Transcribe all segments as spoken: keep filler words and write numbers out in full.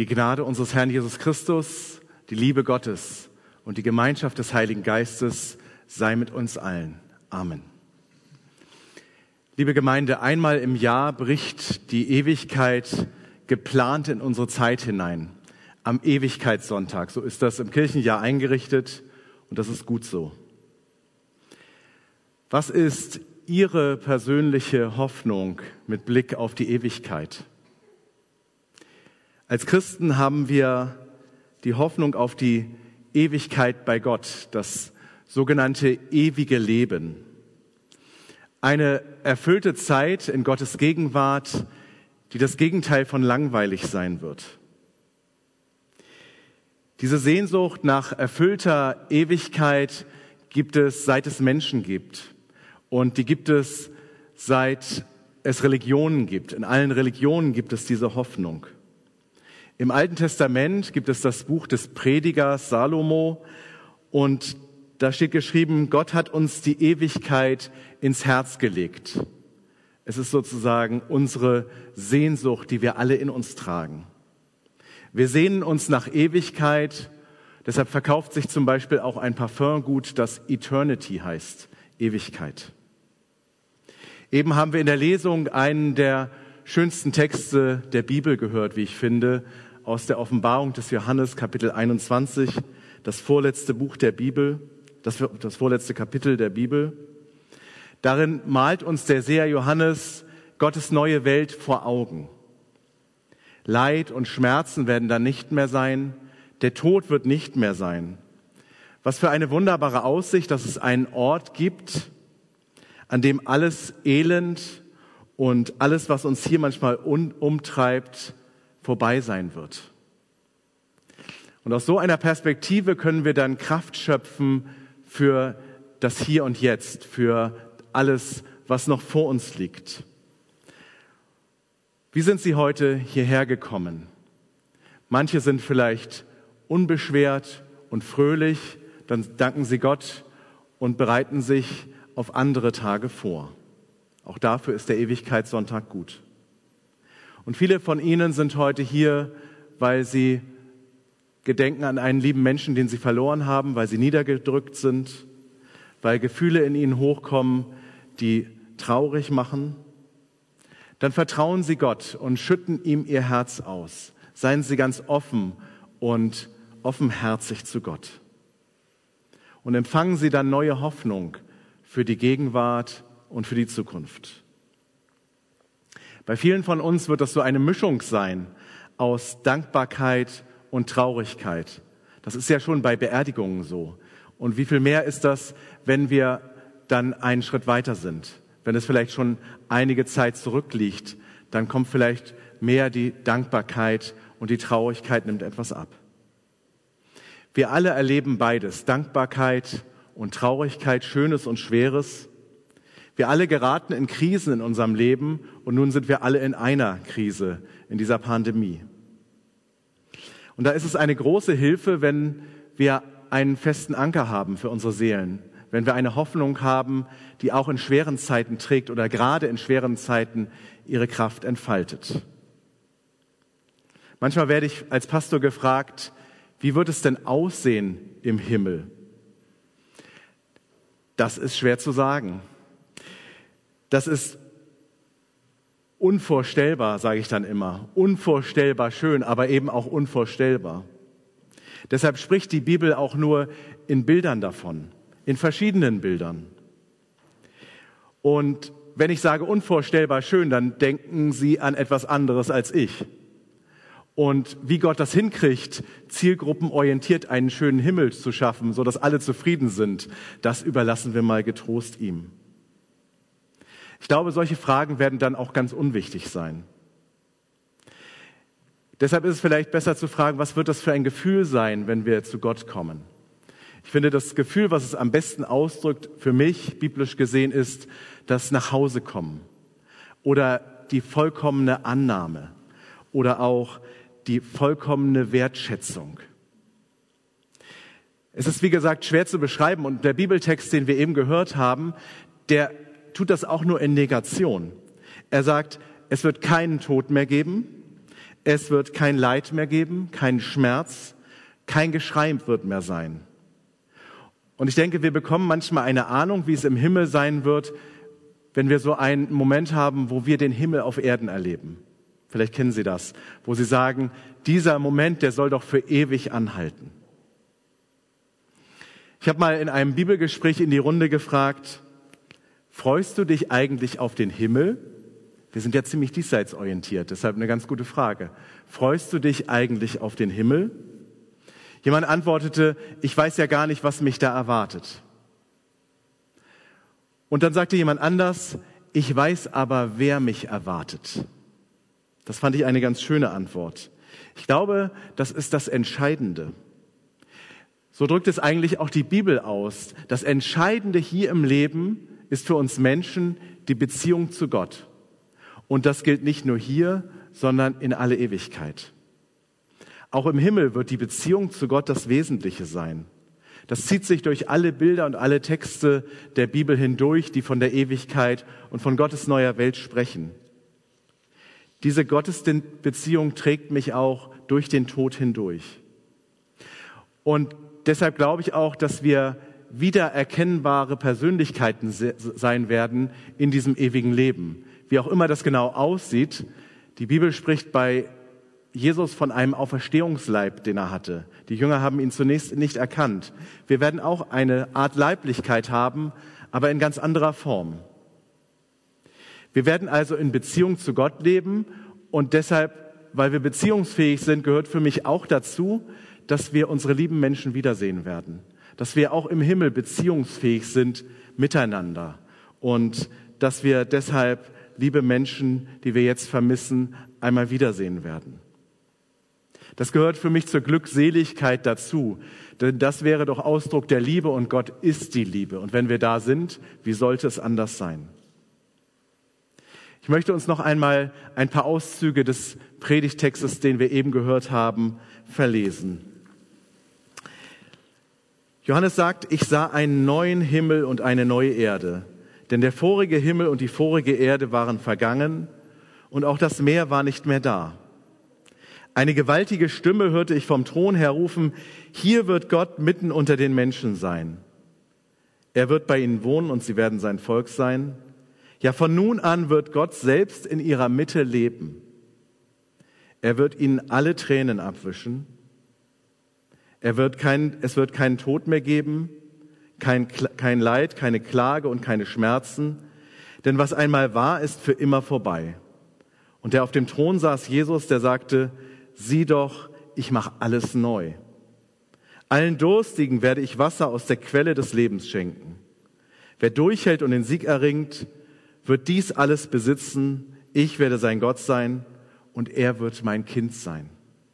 Die Gnade unseres Herrn Jesus Christus, die Liebe Gottes und die Gemeinschaft des Heiligen Geistes sei mit uns allen. Amen. Liebe Gemeinde, einmal im Jahr bricht die Ewigkeit geplant in unsere Zeit hinein. Am Ewigkeitssonntag. So ist das im Kirchenjahr eingerichtet und das ist gut so. Was ist Ihre persönliche Hoffnung mit Blick auf die Ewigkeit? Als Christen haben wir die Hoffnung auf die Ewigkeit bei Gott, das sogenannte ewige Leben. Eine erfüllte Zeit in Gottes Gegenwart, die das Gegenteil von langweilig sein wird. Diese Sehnsucht nach erfüllter Ewigkeit gibt es, seit es Menschen gibt. Und die gibt es, seit es Religionen gibt. In allen Religionen gibt es diese Hoffnung. Im Alten Testament gibt es das Buch des Predigers Salomo und da steht geschrieben, Gott hat uns die Ewigkeit ins Herz gelegt. Es ist sozusagen unsere Sehnsucht, die wir alle in uns tragen. Wir sehnen uns nach Ewigkeit, deshalb verkauft sich zum Beispiel auch ein Parfumgut, das Eternity heißt, Ewigkeit. Eben haben wir in der Lesung einen der schönsten Texte der Bibel gehört, wie ich finde, aus der Offenbarung des Johannes, Kapitel einundzwanzig, das vorletzte Buch der Bibel, das, das vorletzte Kapitel der Bibel. Darin malt uns der Seher Johannes Gottes neue Welt vor Augen. Leid und Schmerzen werden dann nicht mehr sein, der Tod wird nicht mehr sein. Was für eine wunderbare Aussicht, dass es einen Ort gibt, an dem alles Elend und alles, was uns hier manchmal un- umtreibt, vorbei sein wird. Und aus so einer Perspektive können wir dann Kraft schöpfen für das Hier und Jetzt, für alles, was noch vor uns liegt. Wie sind Sie heute hierher gekommen? Manche sind vielleicht unbeschwert und fröhlich, dann danken Sie Gott und bereiten sich auf andere Tage vor. Auch dafür ist der Ewigkeitssonntag gut. Und viele von Ihnen sind heute hier, weil sie gedenken an einen lieben Menschen, den sie verloren haben, weil sie niedergedrückt sind, weil Gefühle in ihnen hochkommen, die traurig machen. Dann vertrauen Sie Gott und schütten ihm Ihr Herz aus. Seien Sie ganz offen und offenherzig zu Gott. Und empfangen Sie dann neue Hoffnung für die Gegenwart und für die Zukunft. Bei vielen von uns wird das so eine Mischung sein aus Dankbarkeit und Traurigkeit. Das ist ja schon bei Beerdigungen so. Und wie viel mehr ist das, wenn wir dann einen Schritt weiter sind? Wenn es vielleicht schon einige Zeit zurückliegt, dann kommt vielleicht mehr die Dankbarkeit und die Traurigkeit nimmt etwas ab. Wir alle erleben beides, Dankbarkeit und Traurigkeit, Schönes und Schweres. Wir alle geraten in Krisen in unserem Leben und nun sind wir alle in einer Krise, in dieser Pandemie. Und da ist es eine große Hilfe, wenn wir einen festen Anker haben für unsere Seelen, wenn wir eine Hoffnung haben, die auch in schweren Zeiten trägt oder gerade in schweren Zeiten ihre Kraft entfaltet. Manchmal werde ich als Pastor gefragt, wie wird es denn aussehen im Himmel? Das ist schwer zu sagen. Das ist unvorstellbar, sage ich dann immer. Unvorstellbar schön, aber eben auch unvorstellbar. Deshalb spricht die Bibel auch nur in Bildern davon, in verschiedenen Bildern. Und wenn ich sage unvorstellbar schön, dann denken Sie an etwas anderes als ich. Und wie Gott das hinkriegt, zielgruppenorientiert einen schönen Himmel zu schaffen, sodass alle zufrieden sind, das überlassen wir mal getrost ihm. Ich glaube, solche Fragen werden dann auch ganz unwichtig sein. Deshalb ist es vielleicht besser zu fragen, was wird das für ein Gefühl sein, wenn wir zu Gott kommen? Ich finde, das Gefühl, was es am besten ausdrückt, für mich, biblisch gesehen, ist das Nachhausekommen oder die vollkommene Annahme oder auch die vollkommene Wertschätzung. Es ist, wie gesagt, schwer zu beschreiben und der Bibeltext, den wir eben gehört haben, der tut das auch nur in Negation. Er sagt, es wird keinen Tod mehr geben, Es wird kein Leid mehr geben, kein Schmerz, kein Geschrei wird mehr sein. Und ich denke, wir bekommen manchmal eine Ahnung, wie es im Himmel sein wird, wenn wir so einen Moment haben, wo wir den Himmel auf Erden erleben. Vielleicht kennen Sie das, wo Sie sagen, dieser Moment, der soll doch für ewig anhalten. Ich habe mal in einem Bibelgespräch in die Runde gefragt, freust du dich eigentlich auf den Himmel? Wir sind ja ziemlich diesseitsorientiert, deshalb eine ganz gute Frage. Freust du dich eigentlich auf den Himmel? Jemand antwortete, ich weiß ja gar nicht, was mich da erwartet. Und dann sagte jemand anders, ich weiß aber, wer mich erwartet. Das fand ich eine ganz schöne Antwort. Ich glaube, das ist das Entscheidende. So drückt es eigentlich auch die Bibel aus. Das Entscheidende hier im Leben ist für uns Menschen die Beziehung zu Gott. Und das gilt nicht nur hier, sondern in alle Ewigkeit. Auch im Himmel wird die Beziehung zu Gott das Wesentliche sein. Das zieht sich durch alle Bilder und alle Texte der Bibel hindurch, die von der Ewigkeit und von Gottes neuer Welt sprechen. Diese Gottesbeziehung trägt mich auch durch den Tod hindurch. Und deshalb glaube ich auch, dass wir wiedererkennbare Persönlichkeiten sein werden in diesem ewigen Leben. Wie auch immer das genau aussieht, die Bibel spricht bei Jesus von einem Auferstehungsleib, den er hatte. Die Jünger haben ihn zunächst nicht erkannt. Wir werden auch eine Art Leiblichkeit haben, aber in ganz anderer Form. Wir werden also in Beziehung zu Gott leben und deshalb, weil wir beziehungsfähig sind, gehört für mich auch dazu, dass wir unsere lieben Menschen wiedersehen werden. Dass wir auch im Himmel beziehungsfähig sind miteinander und dass wir deshalb liebe Menschen, die wir jetzt vermissen, einmal wiedersehen werden. Das gehört für mich zur Glückseligkeit dazu, denn das wäre doch Ausdruck der Liebe und Gott ist die Liebe. Und wenn wir da sind, wie sollte es anders sein? Ich möchte uns noch einmal ein paar Auszüge des Predigttextes, den wir eben gehört haben, verlesen. Johannes sagt, ich sah einen neuen Himmel und eine neue Erde, denn der vorige Himmel und die vorige Erde waren vergangen und auch das Meer war nicht mehr da. Eine gewaltige Stimme hörte ich vom Thron her rufen, hier wird Gott mitten unter den Menschen sein. Er wird bei ihnen wohnen und sie werden sein Volk sein. Ja, von nun an wird Gott selbst in ihrer Mitte leben. Er wird ihnen alle Tränen abwischen. Er wird kein, es wird keinen Tod mehr geben, kein, kein Leid, keine Klage und keine Schmerzen. Denn was einmal war, ist für immer vorbei. Und der auf dem Thron saß Jesus, der sagte, sieh doch, ich mache alles neu. Allen Durstigen werde ich Wasser aus der Quelle des Lebens schenken. Wer durchhält und den Sieg erringt, wird dies alles besitzen. Ich werde sein Gott sein und er wird mein Kind sein.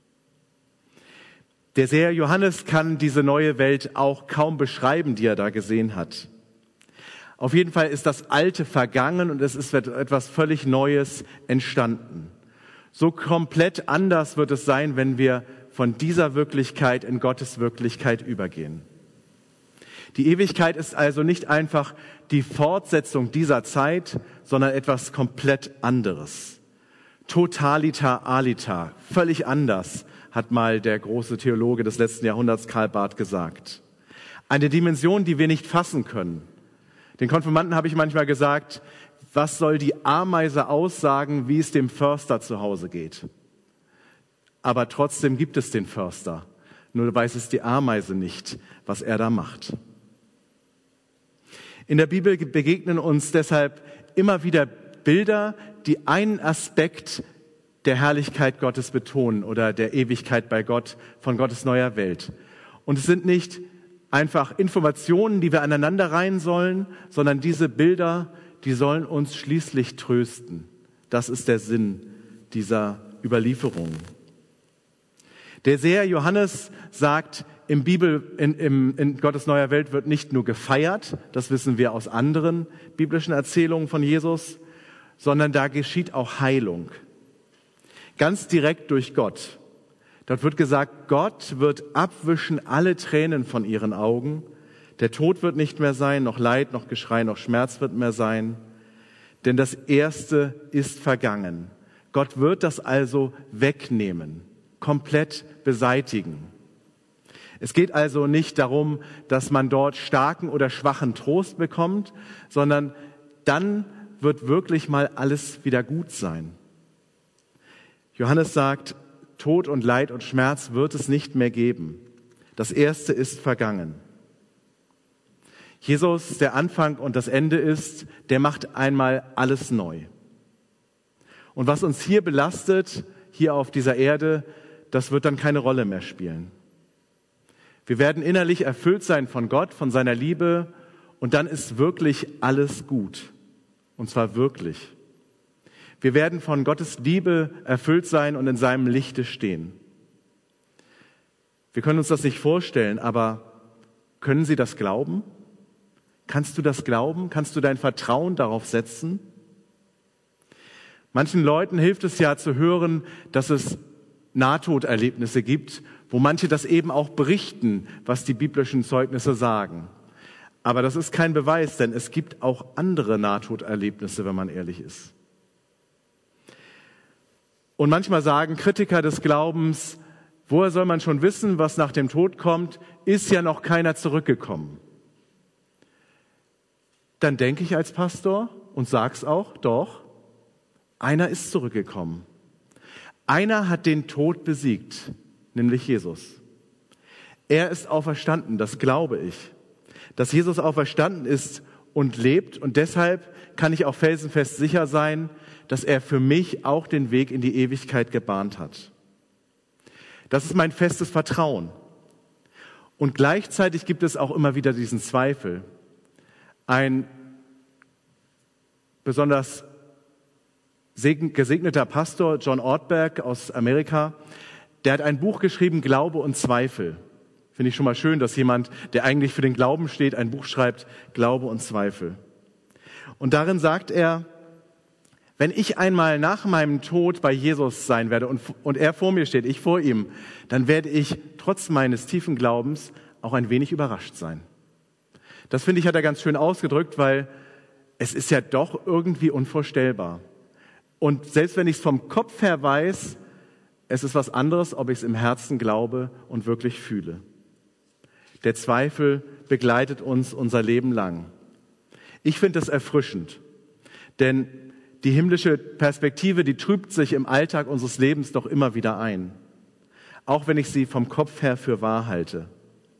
Der Seher Johannes kann diese neue Welt auch kaum beschreiben, die er da gesehen hat. Auf jeden Fall ist das Alte vergangen und es ist etwas völlig Neues entstanden. So komplett anders wird es sein, wenn wir von dieser Wirklichkeit in Gottes Wirklichkeit übergehen. Die Ewigkeit ist also nicht einfach die Fortsetzung dieser Zeit, sondern etwas komplett anderes. Totaliter aliter, völlig anders, hat mal der große Theologe des letzten Jahrhunderts Karl Barth gesagt. Eine Dimension, die wir nicht fassen können. Den Konfirmanden habe ich manchmal gesagt, was soll die Ameise aussagen, wie es dem Förster zu Hause geht? Aber trotzdem gibt es den Förster. Nur weiß es die Ameise nicht, was er da macht. In der Bibel begegnen uns deshalb immer wieder Bilder, die einen Aspekt der Herrlichkeit Gottes betonen oder der Ewigkeit bei Gott, von Gottes neuer Welt. Und es sind nicht einfach Informationen, die wir aneinander reihen sollen, sondern diese Bilder, die sollen uns schließlich trösten. Das ist der Sinn dieser Überlieferung. Der Seher Johannes sagt, im Bibel, in, in, in Gottes neuer Welt wird nicht nur gefeiert, das wissen wir aus anderen biblischen Erzählungen von Jesus, sondern da geschieht auch Heilung. Ganz direkt durch Gott. Dort wird gesagt, Gott wird abwischen alle Tränen von ihren Augen. Der Tod wird nicht mehr sein, noch Leid, noch Geschrei, noch Schmerz wird mehr sein. Denn das Erste ist vergangen. Gott wird das also wegnehmen, komplett beseitigen. Es geht also nicht darum, dass man dort starken oder schwachen Trost bekommt, sondern dann wird wirklich mal alles wieder gut sein. Johannes sagt, Tod und Leid und Schmerz wird es nicht mehr geben. Das Erste ist vergangen. Jesus, der Anfang und das Ende ist, der macht einmal alles neu. Und was uns hier belastet, hier auf dieser Erde, das wird dann keine Rolle mehr spielen. Wir werden innerlich erfüllt sein von Gott, von seiner Liebe, und dann ist wirklich alles gut. Und zwar wirklich. Wir werden von Gottes Liebe erfüllt sein und in seinem Lichte stehen. Wir können uns das nicht vorstellen, aber können Sie das glauben? Kannst du das glauben? Kannst du dein Vertrauen darauf setzen? Manchen Leuten hilft es ja zu hören, dass es Nahtoderlebnisse gibt, wo manche das eben auch berichten, was die biblischen Zeugnisse sagen. Aber das ist kein Beweis, denn es gibt auch andere Nahtoderlebnisse, wenn man ehrlich ist. Und manchmal sagen Kritiker des Glaubens, woher soll man schon wissen, was nach dem Tod kommt, ist ja noch keiner zurückgekommen. Dann denke ich als Pastor und sag's auch, doch, einer ist zurückgekommen. Einer hat den Tod besiegt, nämlich Jesus. Er ist auferstanden, das glaube ich. Dass Jesus auferstanden ist und lebt, und deshalb kann ich auch felsenfest sicher sein, dass er für mich auch den Weg in die Ewigkeit gebahnt hat. Das ist mein festes Vertrauen. Und gleichzeitig gibt es auch immer wieder diesen Zweifel. Ein besonders gesegneter Pastor, John Ortberg aus Amerika, der hat ein Buch geschrieben, Glaube und Zweifel. Finde ich schon mal schön, dass jemand, der eigentlich für den Glauben steht, ein Buch schreibt, Glaube und Zweifel. Und darin sagt er, wenn ich einmal nach meinem Tod bei Jesus sein werde und, und er vor mir steht, ich vor ihm, dann werde ich trotz meines tiefen Glaubens auch ein wenig überrascht sein. Das finde ich, hat er ganz schön ausgedrückt, weil es ist ja doch irgendwie unvorstellbar. Und selbst wenn ich es vom Kopf her weiß, es ist was anderes, ob ich es im Herzen glaube und wirklich fühle. Der Zweifel begleitet uns unser Leben lang. Ich finde das erfrischend, denn die himmlische Perspektive, die trübt sich im Alltag unseres Lebens doch immer wieder ein, auch wenn ich sie vom Kopf her für wahr halte.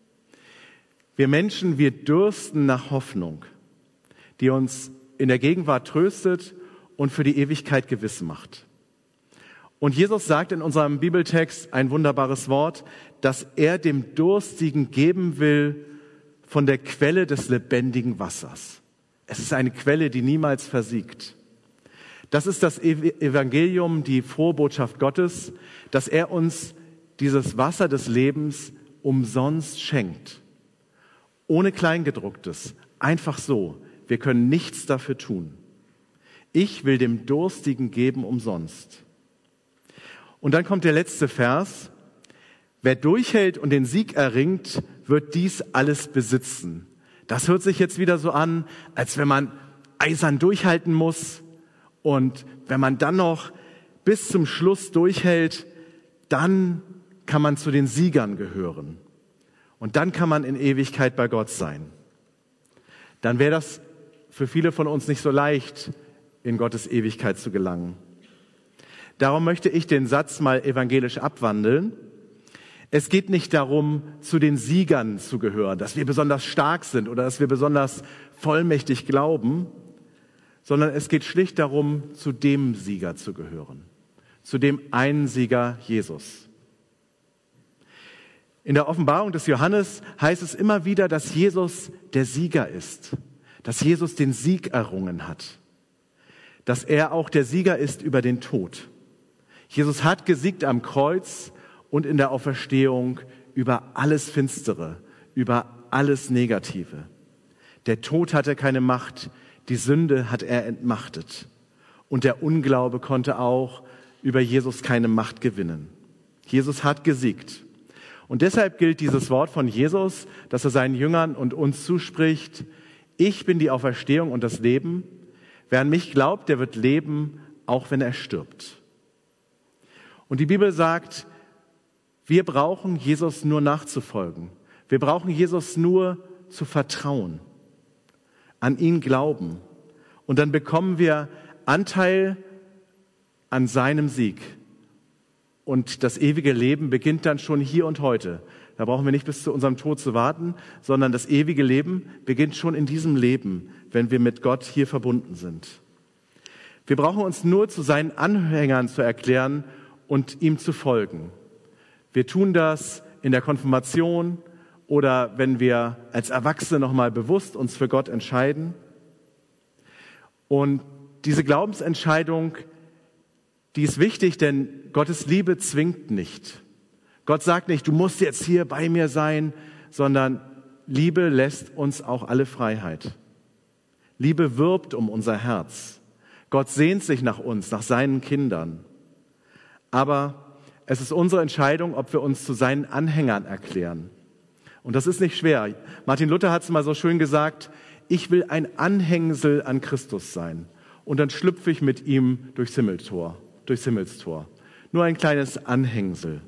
Wir Menschen, wir dürsten nach Hoffnung, die uns in der Gegenwart tröstet und für die Ewigkeit gewiss macht. Und Jesus sagt in unserem Bibeltext ein wunderbares Wort, dass er dem Durstigen geben will von der Quelle des lebendigen Wassers. Es ist eine Quelle, die niemals versiegt. Das ist das Evangelium, die frohe Botschaft Gottes, dass er uns dieses Wasser des Lebens umsonst schenkt. Ohne Kleingedrucktes, einfach so. Wir können nichts dafür tun. Ich will dem Durstigen geben umsonst. Und dann kommt der letzte Vers. Wer durchhält und den Sieg erringt, wird dies alles besitzen. Das hört sich jetzt wieder so an, als wenn man eisern durchhalten muss. Und wenn man dann noch bis zum Schluss durchhält, dann kann man zu den Siegern gehören. Und dann kann man in Ewigkeit bei Gott sein. Dann wäre das für viele von uns nicht so leicht, in Gottes Ewigkeit zu gelangen. Darum möchte ich den Satz mal evangelisch abwandeln. Es geht nicht darum, zu den Siegern zu gehören, dass wir besonders stark sind oder dass wir besonders vollmächtig glauben, sondern es geht schlicht darum, zu dem Sieger zu gehören, zu dem einen Sieger Jesus. In der Offenbarung des Johannes heißt es immer wieder, dass Jesus der Sieger ist, dass Jesus den Sieg errungen hat, dass er auch der Sieger ist über den Tod. Jesus hat gesiegt am Kreuz und in der Auferstehung über alles Finstere, über alles Negative. Der Tod hatte keine Macht, die Sünde hat er entmachtet. Und der Unglaube konnte auch über Jesus keine Macht gewinnen. Jesus hat gesiegt. Und deshalb gilt dieses Wort von Jesus, dass er seinen Jüngern und uns zuspricht: Ich bin die Auferstehung und das Leben. Wer an mich glaubt, der wird leben, auch wenn er stirbt. Und die Bibel sagt, wir brauchen Jesus nur nachzufolgen. Wir brauchen Jesus nur zu vertrauen, an ihn glauben. Und dann bekommen wir Anteil an seinem Sieg. Und das ewige Leben beginnt dann schon hier und heute. Da brauchen wir nicht bis zu unserem Tod zu warten, sondern das ewige Leben beginnt schon in diesem Leben, wenn wir mit Gott hier verbunden sind. Wir brauchen uns nur zu seinen Anhängern zu erklären und ihm zu folgen. Wir tun das in der Konfirmation oder wenn wir als Erwachsene nochmal bewusst uns für Gott entscheiden. Und diese Glaubensentscheidung, die ist wichtig, denn Gottes Liebe zwingt nicht. Gott sagt nicht, du musst jetzt hier bei mir sein, sondern Liebe lässt uns auch alle Freiheit. Liebe wirbt um unser Herz. Gott sehnt sich nach uns, nach seinen Kindern. Aber es ist unsere Entscheidung, ob wir uns zu seinen Anhängern erklären. Und das ist nicht schwer. Martin Luther hat es mal so schön gesagt, ich will ein Anhängsel an Christus sein. Und dann schlüpfe ich mit ihm durchs Himmeltor, durchs Himmelstor. Nur ein kleines Anhängsel.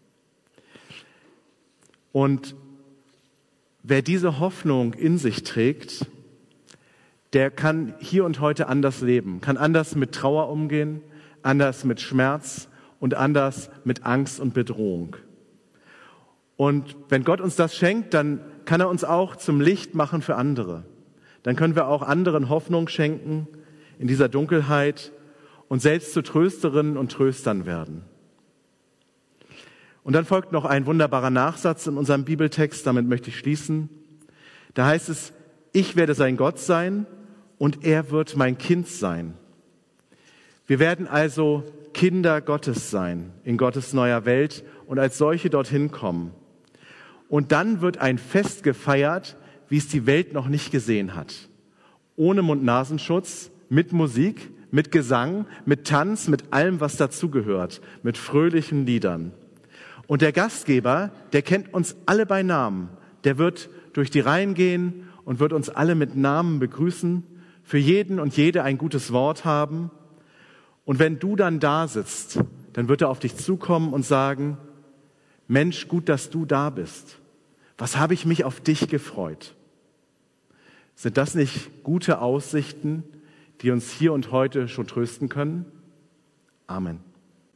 Und wer diese Hoffnung in sich trägt, der kann hier und heute anders leben, kann anders mit Trauer umgehen, anders mit Schmerz und anders mit Angst und Bedrohung. Und wenn Gott uns das schenkt, dann kann er uns auch zum Licht machen für andere. Dann können wir auch anderen Hoffnung schenken in dieser Dunkelheit und selbst zu Trösterinnen und Tröstern werden. Und dann folgt noch ein wunderbarer Nachsatz in unserem Bibeltext, damit möchte ich schließen. Da heißt es, ich werde sein Gott sein und er wird mein Kind sein. Wir werden also Kinder Gottes sein, in Gottes neuer Welt und als solche dorthin kommen. Und dann wird ein Fest gefeiert, wie es die Welt noch nicht gesehen hat. Ohne Mund-Nasenschutz, mit Musik, mit Gesang, mit Tanz, mit allem, was dazugehört, mit fröhlichen Liedern. Und der Gastgeber, der kennt uns alle bei Namen. Der wird durch die Reihen gehen und wird uns alle mit Namen begrüßen, für jeden und jede ein gutes Wort haben. Und wenn du dann da sitzt, dann wird er auf dich zukommen und sagen, Mensch, gut, dass du da bist. Was habe ich mich auf dich gefreut? Sind das nicht gute Aussichten, die uns hier und heute schon trösten können? Amen.